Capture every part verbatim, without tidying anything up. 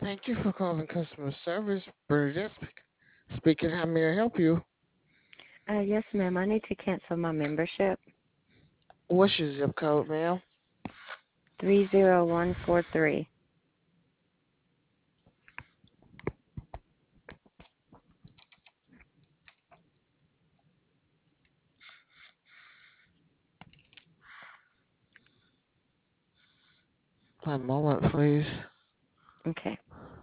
Thank you for calling customer service. Bernadette speak- speaking. How may I help you? Uh, yes, ma'am. I need to cancel my membership. What's your zip code, ma'am? Three zero one four three. One moment, please. Okay.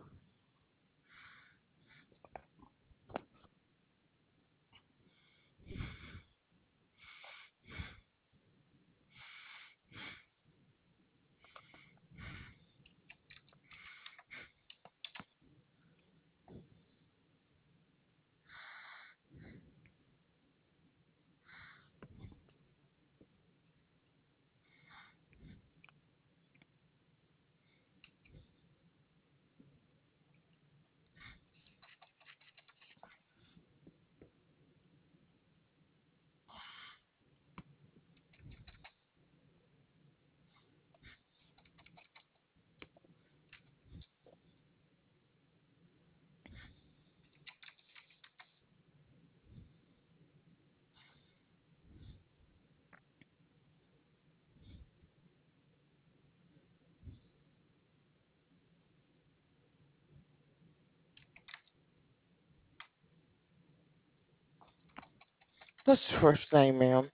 What's your first name, ma'am?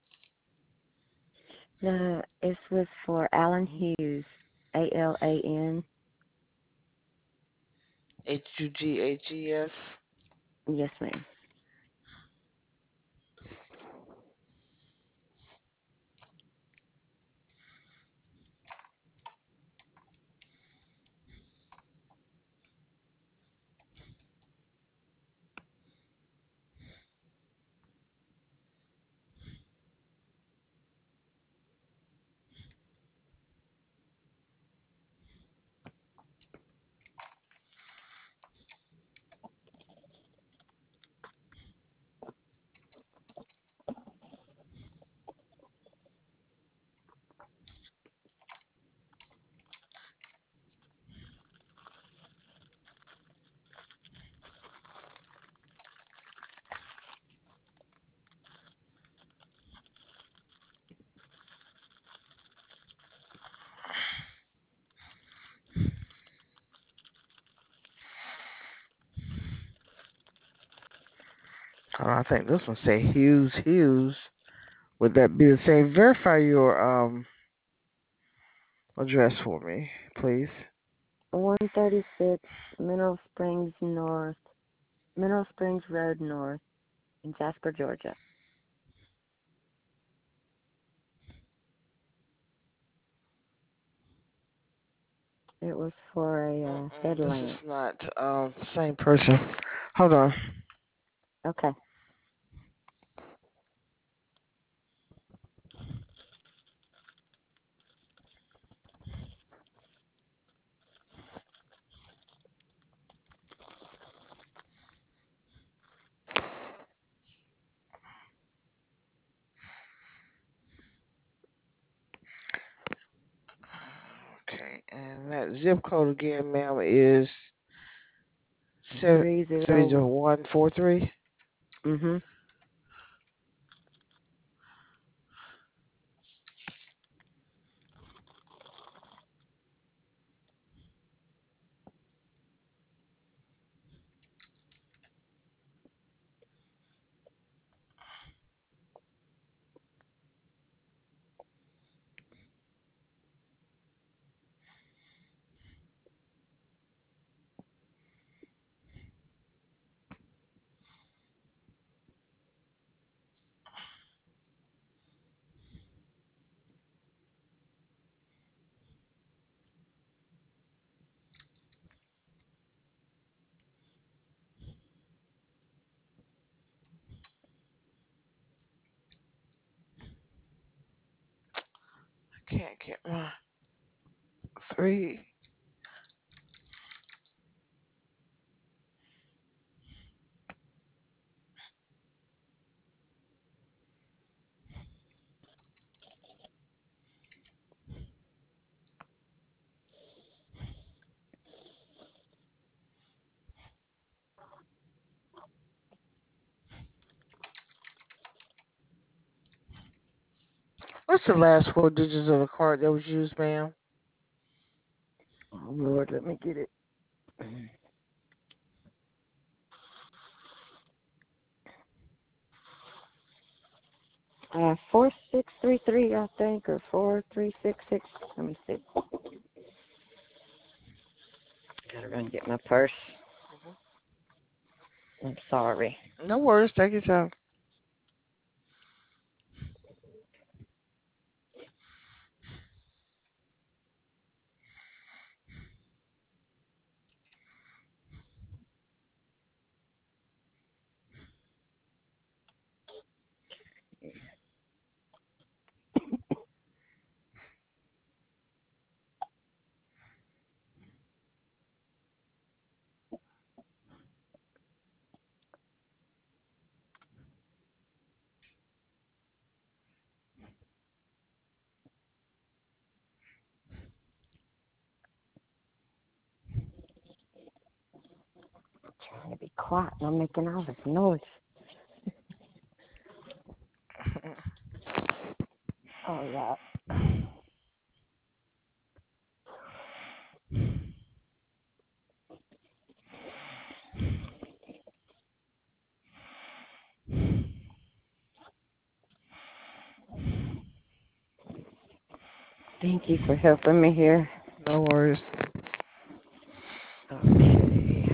The this was for Alan Hughes. A L A N. H U G H E S. Yes, ma'am. Oh, I think this one say Hughes Hughes. Would that be the same? Verify your um address for me, please. One thirty six Mineral Springs North. Mineral Springs Road North in Jasper, Georgia. It was for a uh, Mm-mm, this headlamp. is not um the same person. Hold on. Okay. Okay, and that zip code again, ma'am, is seven Three three zero. zero one four three. Mhm. I can't get my three. What's the last four digits of the card that was used, ma'am? Oh Lord, let me get it. Uh, four six three three, I think, or four three six six. Let me see. Gotta run and get my purse. I'm sorry. No worries. Take your time. Trying to be quiet, and I'm making all this noise. All right. Thank you for helping me here. No worries. Okay.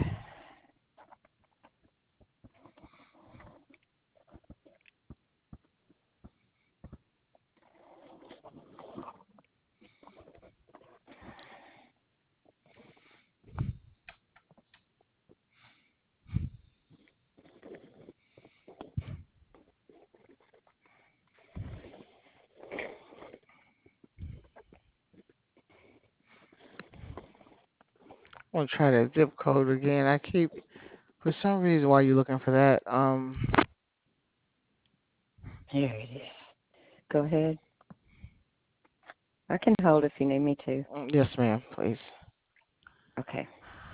I'm gonna try that zip code again. I keep, for some reason, while you're looking for that, um, Here it is. Go ahead. I can hold if you need me to. mm, yes, ma'am, please. Okay.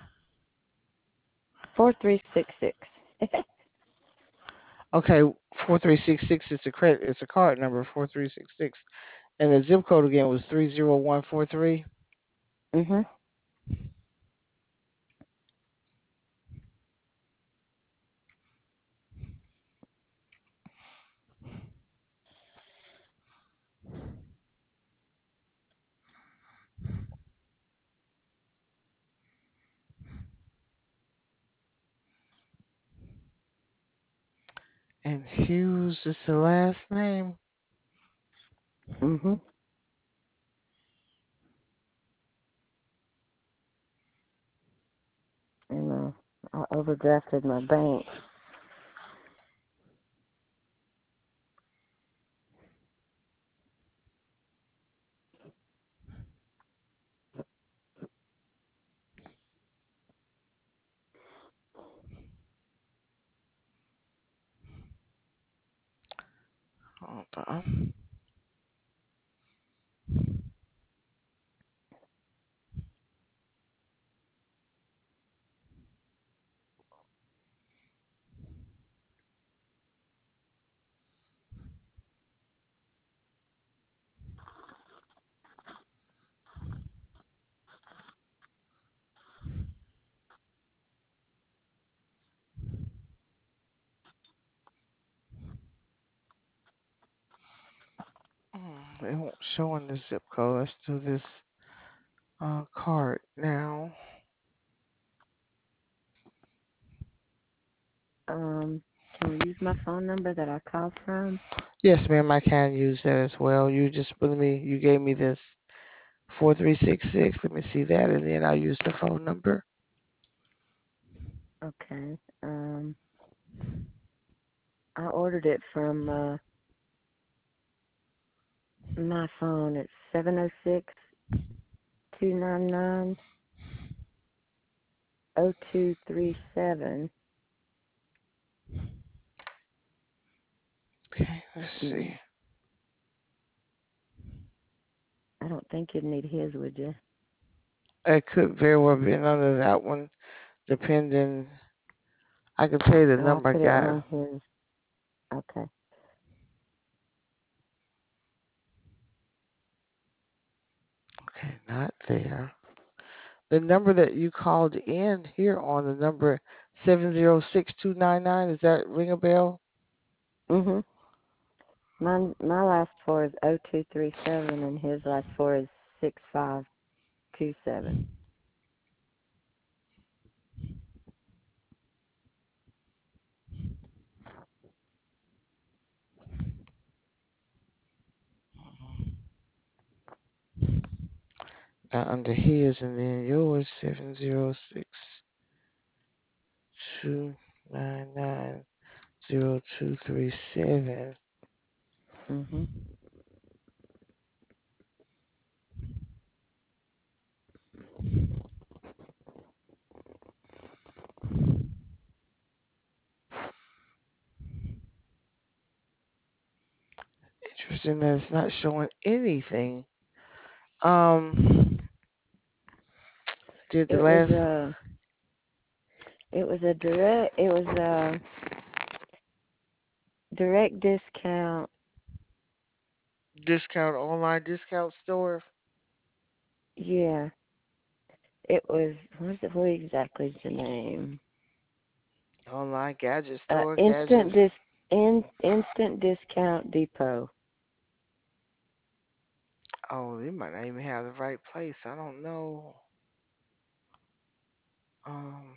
Four three six six. Okay, four three six six is a credit. It's a card number four three six six, and the zip code again was three zero one four three. Mhm. And Hughes is the last name. Mhm. And uh, I overdrafted my bank. Hold on. Mm, It won't show on the zip code. Let's do this uh, card now. Um, can we use my phone number that I called from? Yes, ma'am, I can use that as well. You just put me, you gave me this four three six six. Let me see that, and then I'll use the phone number. Okay. Um, I ordered it from uh, my phone. It's seven zero six two nine nine zero two three seven. Okay, let's Hmm. see. I don't think you'd need his, would you? It could very well be under that one, depending. I can tell you the Oh, I number I put it got. on his. Okay. Okay, not there. The number that you called in here on the number seven zero six two nine nine, does that ring a bell? Mhm. My my last four is O two three seven, and his last four is six five two seven. Now under his and then yours seven zero six two nine nine zero two three seven. Mhm. Interesting that it's not showing anything. Um, did the It was last a it was a direct it was a direct discount. discount online discount store, Yeah. It was what is it what exactly is the name? online gadget Uh store, instant gadget. dis in instant discount depot. Oh, they might not even have the right place. I don't know. Um,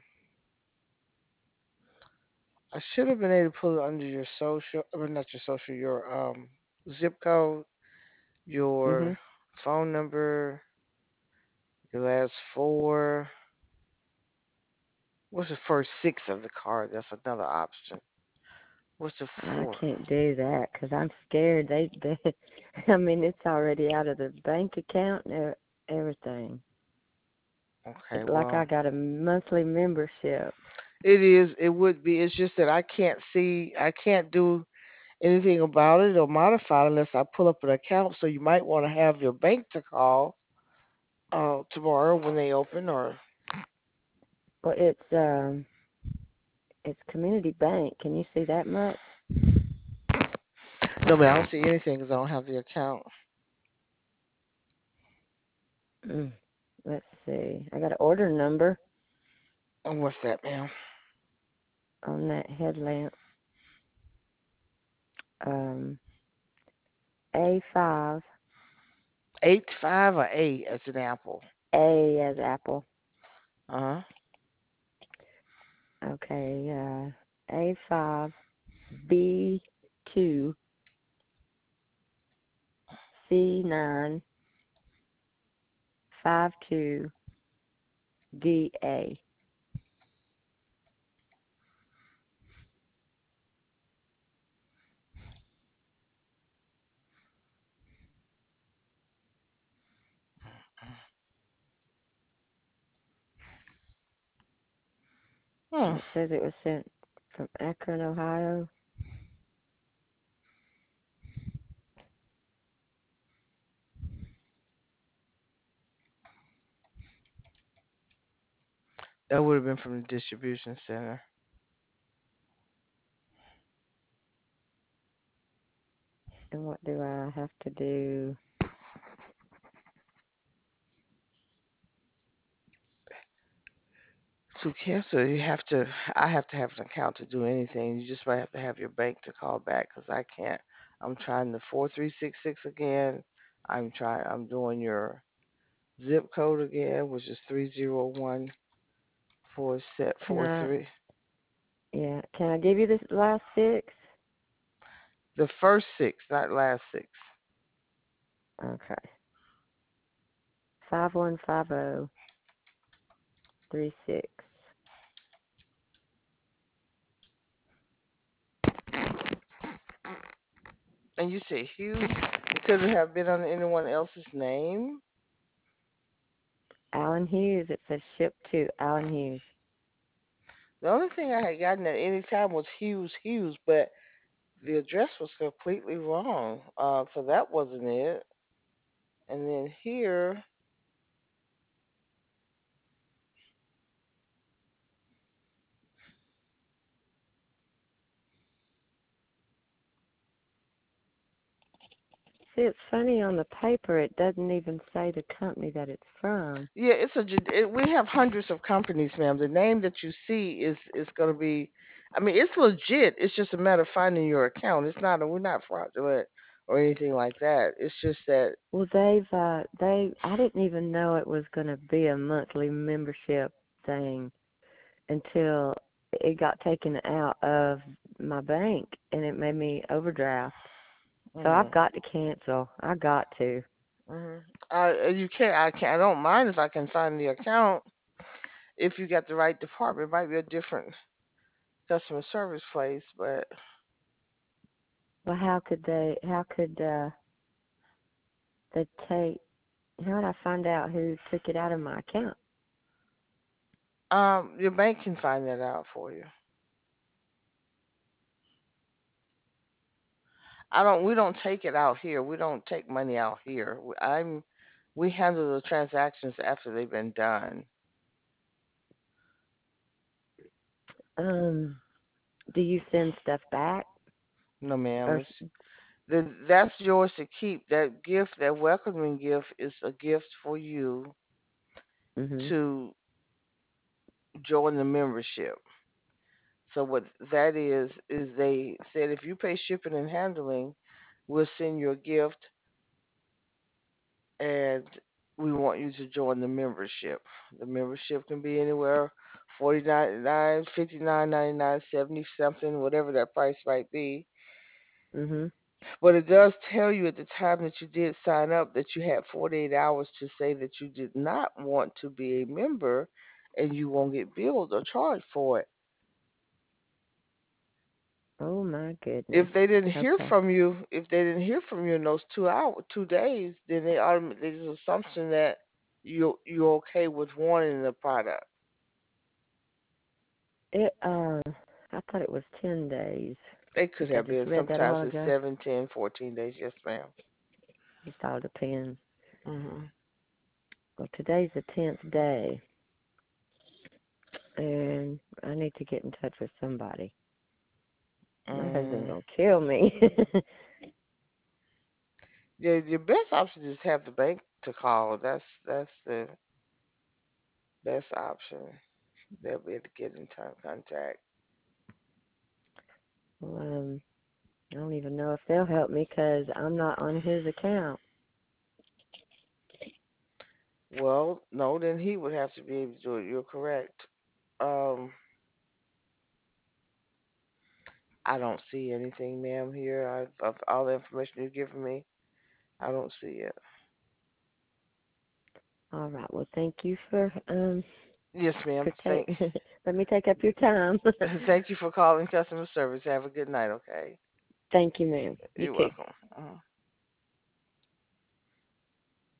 I should have been able to put it under your social, or not your social, your um zip code, your Mhm. phone number, your last four. What's the first six of the card? That's another option. What's the I four? can't do that because I'm scared. They, they, I mean, it's already out of the bank account and e- everything. Okay, It's like well, I got a monthly membership. it is. It would be. It's just that I can't see. I can't do anything about it or modify it unless I pull up an account. So you might want to have your bank to call uh, tomorrow when they open, or Well, it's um, it's community bank. Can you see that much? no, man, I don't see anything because I don't have the account. Mm. Let's see. I got an order number And what's that, ma'am? on that headlamp. Um, A five Eight five or eight as an apple. A as apple. Uh huh. Okay. Uh, A five B two C nine five two D A. Hmm. And it says it was sent from Akron, Ohio. That would have been from the distribution center. And what do I have to do? To cancel, you have to. I have to have an account to do anything. You just might have to have your bank to call back because I can't. I'm trying the four three six six again. I'm trying. I'm doing your zip code again, which is three zero one four set Can four I, three. yeah, can I give you the last six? The first six, not last six. Okay. five one five zero three six. And you say Hughes? It couldn't have been under anyone else's name. Allen Hughes. It says ship to Allen Hughes. The only thing I had gotten at any time was Hughes Hughes, but the address was completely wrong. Uh, so that wasn't it. And then here, See, it's funny on the paper. It doesn't even say the company that it's from. Yeah, it's a. gen- It, we have hundreds of companies, ma'am. The name that you see is is going to be. I mean, it's legit. It's just a matter of finding your account. It's not. We're not fraudulent or anything like that. It's just that. Well, they've uh, they. I didn't even know it was going to be a monthly membership thing until it got taken out of my bank, and it made me overdraft. So I've Mhm. got to cancel. I got to. Mhm. I you can't. I can't. I don't mind if I can find the account. If you got the right department, it might be a different customer service place, but Well, how could they? How could uh, they take? How would I find out who took it out of my account? um, your bank can find that out for you. I don't. We don't take it out here. We don't take money out here. We- I'm. We handle the transactions after they've been done. Um, do you send stuff back No, ma'am. or? It's the, that's yours to keep. That gift, that welcoming gift, is a gift for you Mhm. to join the membership. So what that is is they said if you pay shipping and handling, we'll send you a gift, and we want you to join the membership. The membership can be anywhere forty nine nine, fifty nine ninety nine, seventy something, whatever that price might be. Mhm. But it does tell you at the time that you did sign up that you had forty-eight hours to say that you did not want to be a member, and you won't get billed or charged for it. Oh my goodness. If they didn't hear Okay. from you, if they didn't hear from you in those two hour, two days, then they automatically there's an assumption that you you're okay with wanting the product. It uh, I thought it was ten days. They I could think I have just been. read that a Sometimes while it's ago. seven, ten, fourteen days. Yes, ma'am. It all depends. Mhm. Well, today's the tenth day, and I need to get in touch with somebody. My husband's Mm. gonna kill me. Yeah, your best option is have the bank to call. That's that's the best option. They'll be able to get in time contact. Well, um, I don't even know if they'll help me because I'm not on his account. Well, no, then he would have to be able to do it. You're correct. Um, I don't see anything, ma'am, here. I, of all the information you've given me, I don't see it. All right. Well, thank you for um Yes, ma'am. for take. Thank, Let me take up your time. thank you for calling customer service. Have a good night, okay? Thank you, ma'am. You You're too. welcome. Mhm.